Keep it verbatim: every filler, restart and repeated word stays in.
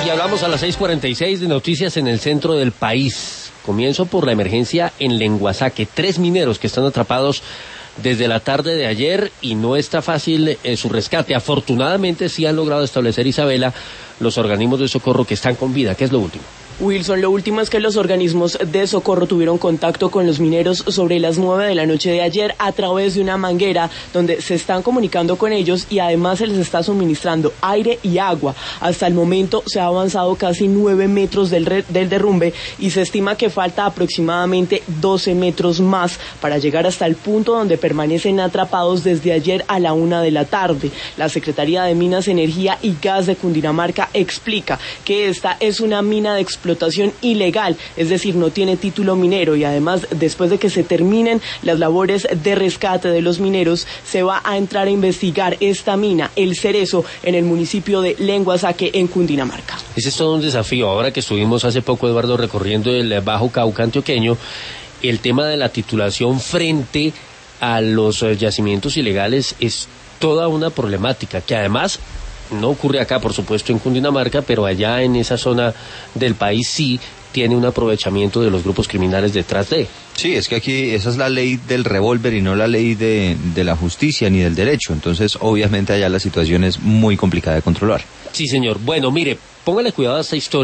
Y hablamos a las seis cuarenta y seis de noticias en el centro del país. Comienzo por la emergencia en Lenguasaque. Tres mineros que están atrapados desde la tarde de ayer y no está fácil eh, su rescate. Afortunadamente sí han logrado establecer, Isabela, los organismos de socorro que están con vida. ¿Qué es lo último? Wilson, lo último es que los organismos de socorro tuvieron contacto con los mineros sobre las nueve de la noche de ayer a través de una manguera donde se están comunicando con ellos y además se les está suministrando aire y agua. Hasta el momento se ha avanzado casi nueve metros del, re- del derrumbe y se estima que falta aproximadamente doce metros más para llegar hasta el punto donde permanecen atrapados desde ayer a la una de la tarde. La Secretaría de Minas, Energía y Gas de Cundinamarca explica que esta es una mina de explotación explotación ilegal, es decir, no tiene título minero y además después de que se terminen las labores de rescate de los mineros se va a entrar a investigar esta mina, el Cerezo, en el municipio de Lenguasaque en Cundinamarca. Ese es todo un desafío. Ahora que estuvimos hace poco, Eduardo, recorriendo el Bajo Cauca antioqueño, el tema de la titulación frente a los yacimientos ilegales es toda una problemática que además no ocurre acá, por supuesto, en Cundinamarca, pero allá en esa zona del país sí tiene un aprovechamiento de los grupos criminales detrás de. Sí, es que aquí esa es la ley del revólver y no la ley de, de la justicia ni del derecho. Entonces, obviamente, allá la situación es muy complicada de controlar. Sí, señor. Bueno, mire, póngale cuidado a esta historia.